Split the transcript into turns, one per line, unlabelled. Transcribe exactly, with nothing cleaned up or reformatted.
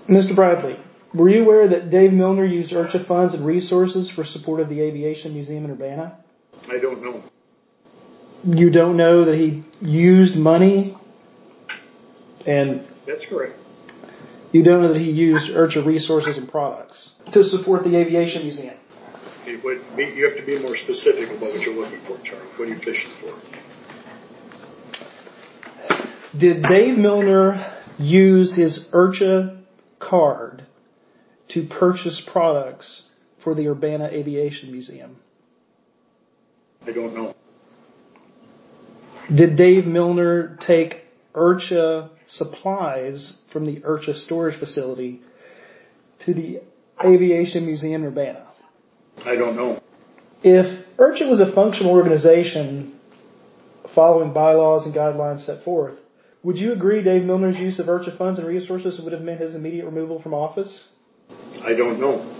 Mister Bradley, were you aware that Dave Milner used IRCHA funds and resources for support of the Aviation Museum in Urbana?
I don't know.
You don't know that he used money and...
That's correct.
You don't know that he used IRCHA resources and products to support the Aviation Museum?
It would be, you have to be more specific about what you're looking for, Charlie. What are you fishing for?
Did Dave Milner use his IRCHA card to purchase products for the Urbana Aviation Museum?
I don't know.
Did Dave Milner take IRCHA supplies from the IRCHA storage facility to the Aviation Museum in Urbana?
I don't know.
If IRCHA was a functional organization following bylaws and guidelines set forth, would you agree Dave Milner's use of IRCHA funds and resources would have meant his immediate removal from office?
I don't know.